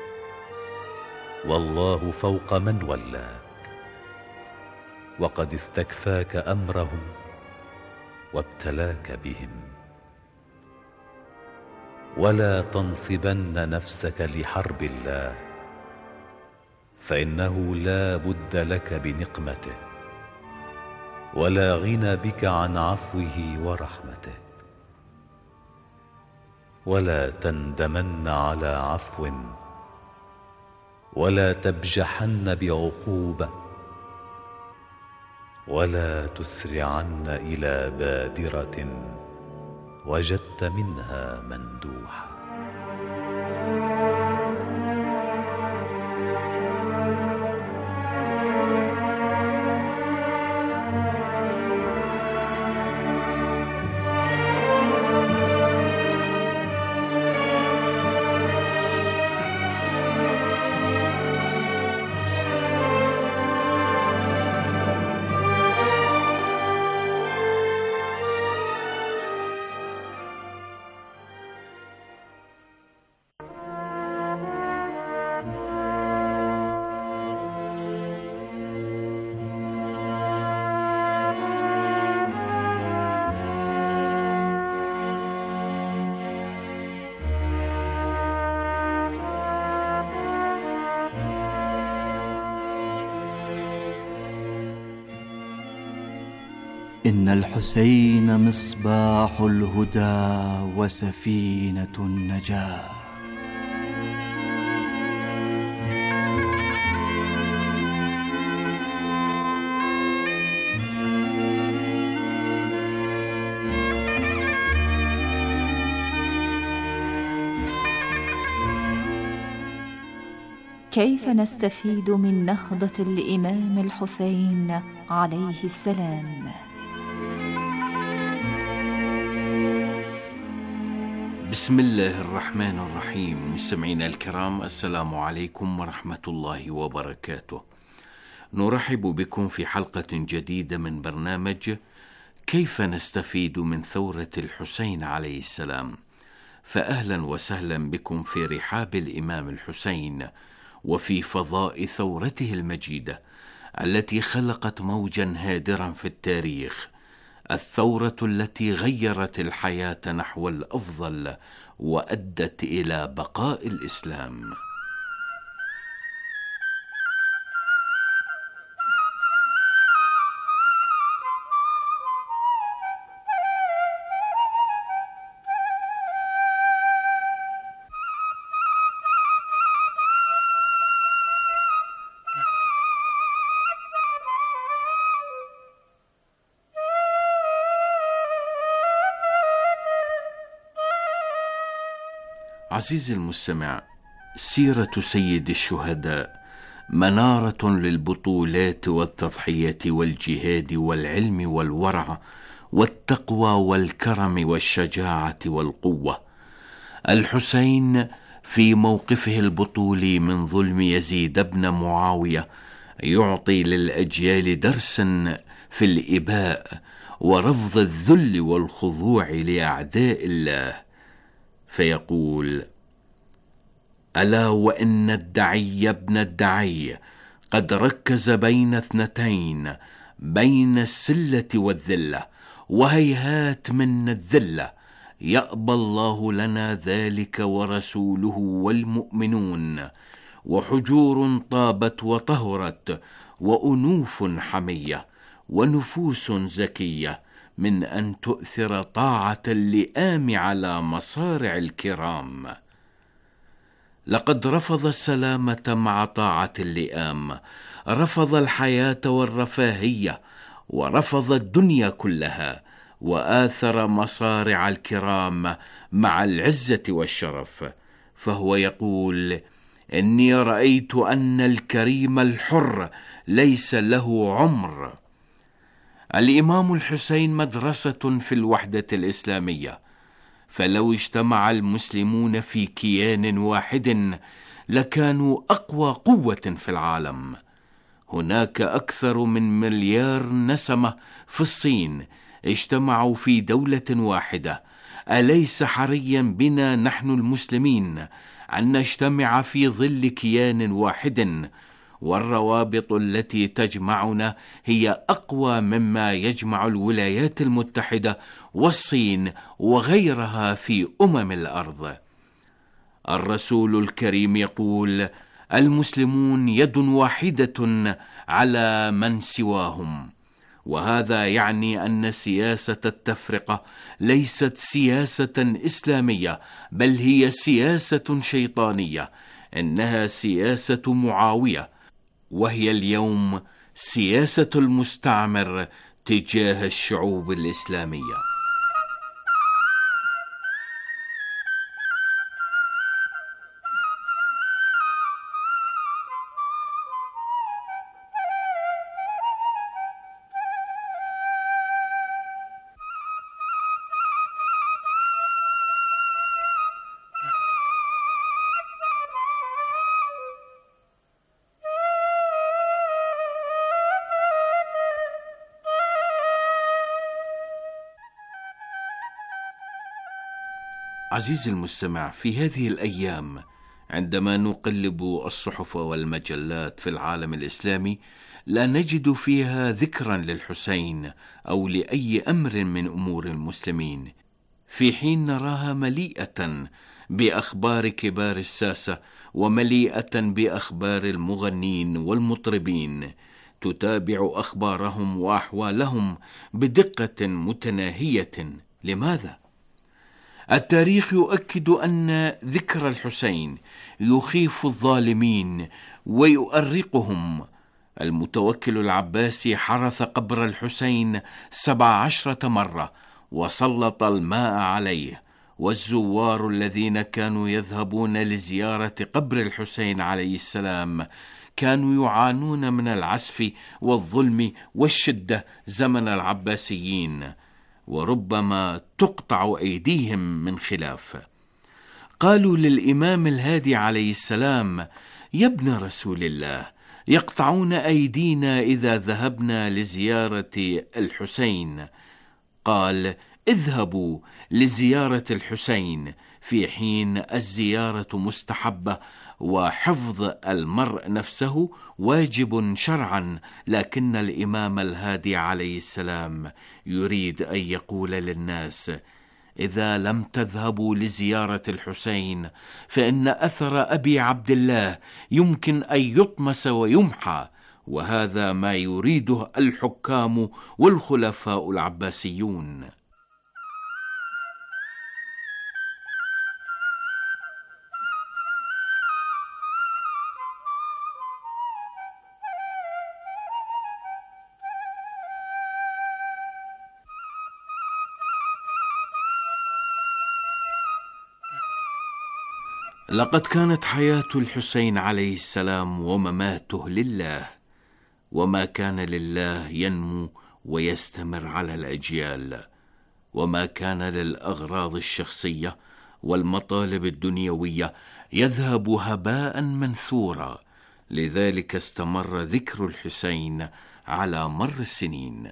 والله فوق من ولاك، وقد استكفاك أمرهم وابتلاك بهم. ولا تنصبن نفسك لحرب الله، فإنه لا بد لك بنقمته، ولا غنى بك عن عفوه ورحمته. ولا تندمن على عفو، ولا تبجحن بعقوبة، ولا تسرعن إلى بادرة وجدت منها مندوحة. إن الحسين مصباح الهدى وسفينة النجاة. كيف نستفيد من نهضة الإمام الحسين عليه السلام؟ بسم الله الرحمن الرحيم. مستمعينا الكرام، السلام عليكم ورحمة الله وبركاته. نرحب بكم في حلقة جديدة من برنامج كيف نستفيد من ثورة الحسين عليه السلام. فأهلا وسهلا بكم في رحاب الإمام الحسين وفي فضاء ثورته المجيدة التي خلقت موجا هادرا في التاريخ، الثورة التي غيرت الحياة نحو الأفضل وأدت إلى بقاء الإسلام. عزيزي المستمع، سيرة سيد الشهداء منارة للبطولات والتضحية والجهاد والعلم والورع والتقوى والكرم والشجاعة والقوة. الحسين في موقفه البطولي من ظلم يزيد بن معاوية يعطي للأجيال درسا في الإباء ورفض الذل والخضوع لأعداء الله، فيقول: ألا وإن الدعي ابن الدعي قد ركز بين اثنتين، بين السلة والذلة، وهيهات من الذلة، يأبى الله لنا ذلك ورسوله والمؤمنون، وحجور طابت وطهرت، وأنوف حمية، ونفوس زكية، من أن تؤثر طاعة اللئام على مصارع الكرام. لقد رفض السلامة مع طاعة اللئام، رفض الحياة والرفاهية، ورفض الدنيا كلها، وآثر مصارع الكرام مع العزة والشرف. فهو يقول: إني رأيت أن الكريم الحر ليس له عمر. الإمام الحسين مدرسة في الوحدة الإسلامية، فلو اجتمع المسلمون في كيان واحد لكانوا أقوى قوة في العالم. هناك أكثر من 1 مليار نسمة في الصين اجتمعوا في دولة واحدة. أليس حريا بنا نحن المسلمين أن نجتمع في ظل كيان واحد؟ والروابط التي تجمعنا هي أقوى مما يجمع الولايات المتحدة والصين وغيرها في الأرض. الرسول الكريم يقول: المسلمون يد واحدة على من سواهم. وهذا يعني أن سياسة التفرقة ليست سياسة إسلامية، بل هي سياسة شيطانية. إنها سياسة معاوية، وهي اليوم سياسة المستعمر تجاه الشعوب الإسلامية. عزيزي المستمع، في هذه الأيام عندما نقلب الصحف والمجلات في العالم الإسلامي لا نجد فيها ذكرا للحسين أو لأي أمر من أمور المسلمين، في حين نراها مليئة بأخبار كبار الساسة ومليئة بأخبار المغنين والمطربين. تتابع أخبارهم وأحوالهم بدقة متناهية. لماذا؟ التاريخ يؤكد أن ذكر الحسين يخيف الظالمين ويؤرقهم. المتوكل العباسي حرث قبر الحسين 17 مرة وسلط الماء عليه، والزوار الذين كانوا يذهبون لزيارة قبر الحسين عليه السلام كانوا يعانون من العسف والظلم والشدة زمن العباسيين، وربما تقطع أيديهم من خلاف. قالوا للإمام الهادي عليه السلام: يا ابن رسول الله، يقطعون أيدينا إذا ذهبنا لزيارة الحسين. قال: اذهبوا لزيارة الحسين في حين الزيارة مستحبة، وحفظ المرء نفسه واجب شرعا، لكن الإمام الهادي عليه السلام يريد أن يقول للناس: إذا لم تذهبوا لزيارة الحسين فإن أثر أبي عبد الله يمكن أن يطمس ويمحى، وهذا ما يريده الحكام والخلفاء العباسيون. لقد كانت حياة الحسين عليه السلام ومماته لله، وما كان لله ينمو ويستمر على الأجيال، وما كان للأغراض الشخصية والمطالب الدنيوية يذهب هباء منثورا. لذلك استمر ذكر الحسين على مر السنين.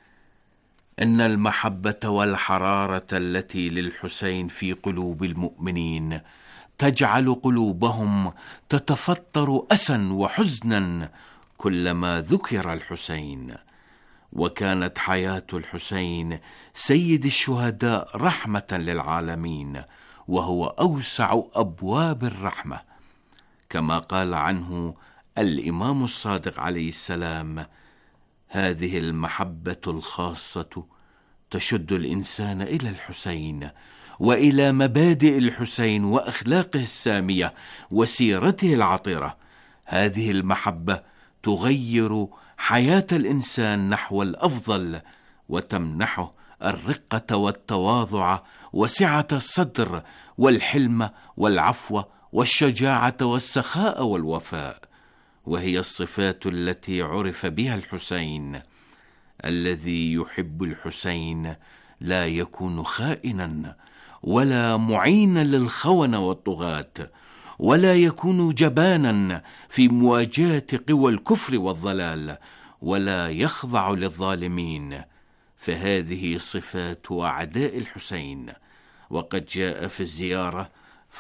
إن المحبة والحرارة التي للحسين في قلوب المؤمنين تجعل قلوبهم تتفطر أسا وحزنا كلما ذكر الحسين. وكانت حياة الحسين سيد الشهداء رحمة للعالمين، وهو أوسع أبواب الرحمة، كما قال عنه الإمام الصادق عليه السلام: هذه المحبة الخاصة تشد الإنسان إلى الحسين وإلى مبادئ الحسين وأخلاقه السامية وسيرته العطرة. هذه المحبة تغير حياة الإنسان نحو الأفضل، وتمنحه الرقة والتواضع وسعة الصدر والحلم والعفو والشجاعة والسخاء والوفاء، وهي الصفات التي عرف بها الحسين. الذي يحب الحسين لا يكون خائنا ولا معينا للخونة والطغاة، ولا يكون جبانا في مواجهة قوى الكفر والضلال، ولا يخضع للظالمين، فهذه صفات أعداء الحسين. وقد جاء في الزيارة: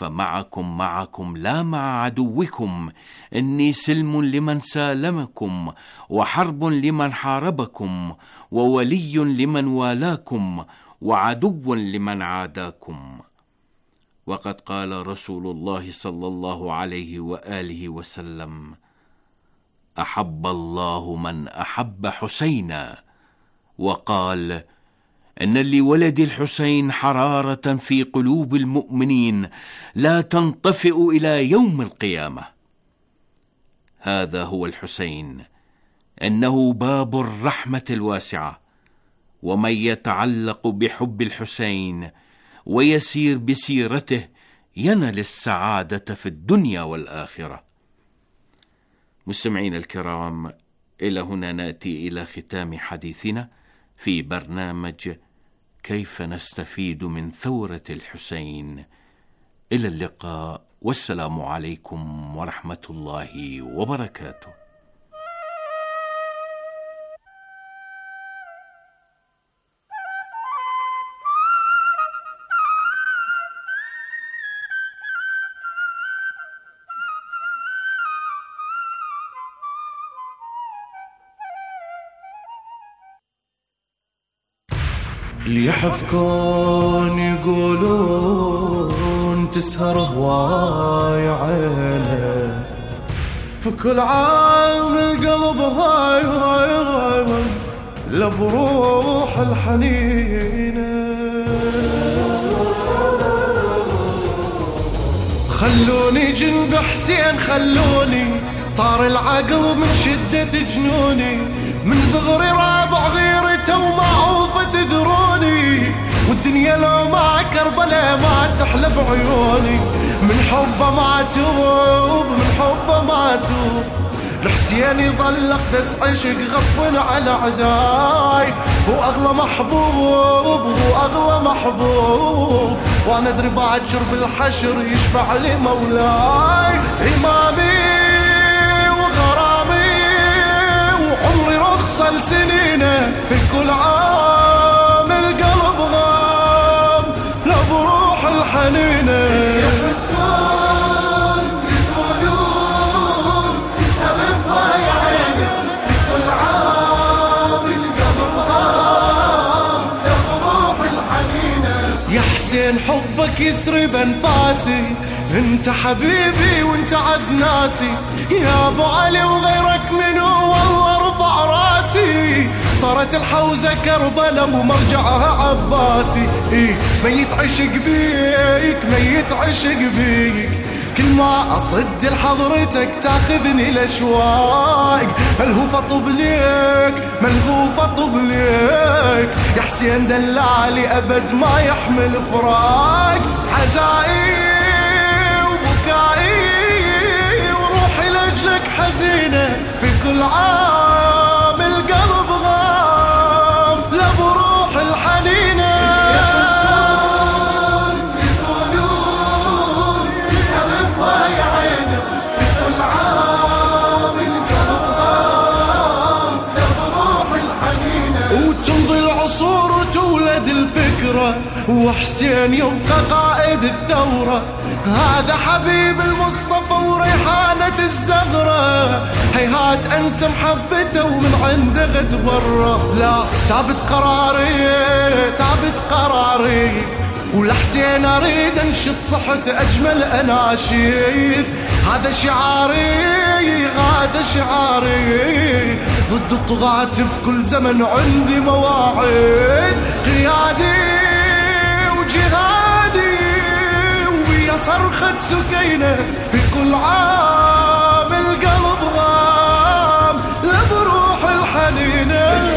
فمعكم لا مع عدوكم، إني سلم لمن سالمكم، وحرب لمن حاربكم، وولي لمن والاكم، وعدو لمن عاداكم. وقد قال رسول الله صلى الله عليه وآله وسلم: أحب الله من أحب حسينا. وقال: إن لولد الحسين حرارة في قلوب المؤمنين لا تنطفئ إلى يوم القيامة. هذا هو الحسين، إنه باب الرحمة الواسعة، ومن يتعلق بحب الحسين ويسير بسيرته ينال السعادة في الدنيا والآخرة. مستمعين الكرام، إلى هنا نأتي إلى ختام حديثنا في برنامج كيف نستفيد من ثورة الحسين. إلى اللقاء، والسلام عليكم ورحمة الله وبركاته. اللي يحبكون يقولون تسهر هواي عينك، في كل عام القلب هاي لبروح الحنينة. خلوني جنب حسين خلوني، طار العقل من شدة جنوني، من صغري راضع غيرته ومعوفة تدروني، والدنيا لو مع كربلاء ما تحلى بعيوني، من حبه ما توب من حبه ما توب. الحسين يظل اقدس عشق غصب على عداي، هو اغلى محبوب هو اغلى محبوب، وانا ادري باكر بالحشر يشفع لي مولاي. امامي وغرامي وعمري رخصة لسنينه، في كل عام القلب غام لبروح الحنينه. حسين حبك يسرب انفاسي، انت حبيبي وانت عزناسي، يا ابو علي وغيرك منو والله رفع راسي. صارت الحوزة كربلة ومرجعها عباسي، ميت عشق بيك ميت عشق بيك، كل ما أصد لحضرتك تاخذني الأشواق، ملهوفة طب ليك ملهوفة طب ليك، يا حسين دلالي أبد ما يحمل فراق. عزائي وبكائي وروحي لأجلك حزينة، في كل عام القلب غام لبروح الحنينة. وتولد الفكرة وحسين يبقى قائد الثورة، هذا حبيب المصطفى وريحانة الزغرة، هيهات انسى محبته ومن عنده غد برا. لا ثابت قراري ثابت قراري، ولحسين اريد انشد صحة اجمل اناشيد، هذا شعاري هذا شعاري، ضد الطغاة بكل زمن عندي مواعيد، قيادي وجهادي ويا صرخة سكينة، في كل عام القلب غام لبروح الحنينة.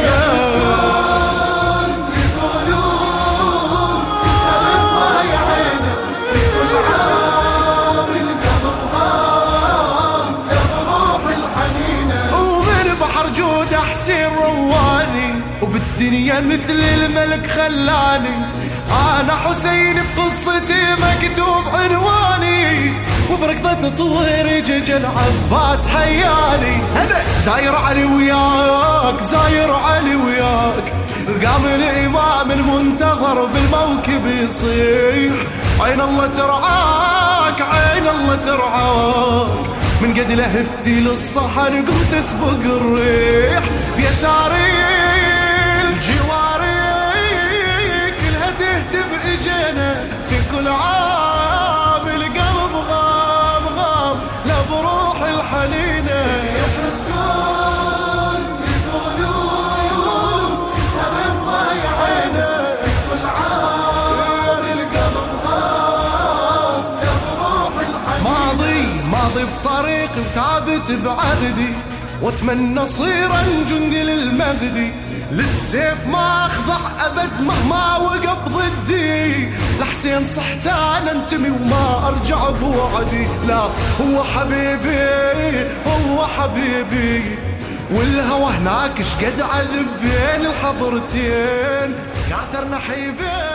حسين رواني وبالدنيا مثل الملك خلاني، أنا حسين بقصتي مكتوب عنواني، وبركضة طوير ججل عباس حياني، زاير علي وياك زاير علي وياك، قام الإمام المنتظر بالموكب يصيح، عين الله ترعاك عين الله ترعاك، من قد لهفتي للصحن قمت اسبق الريح، بيساري الجواري كلها تهتف اجينا، في كل عام القلب غام غام لبروح الحنينة. يحبون يقولون سلام ضايعينا، في كل عام القلب غام لبروح الحنينة. ماضي بطريقي وثابت بعهدي، واتمنى صيرا جندي للمهدي، للسيف ما اخضع ابد مهما وقف ضدي، لحسين صحت انا انتمي وما ارجع بوعدي. لا هو حبيبي هو حبيبي، والهوى هناك شقد عذب بين الحضرتين، قادر نحيبين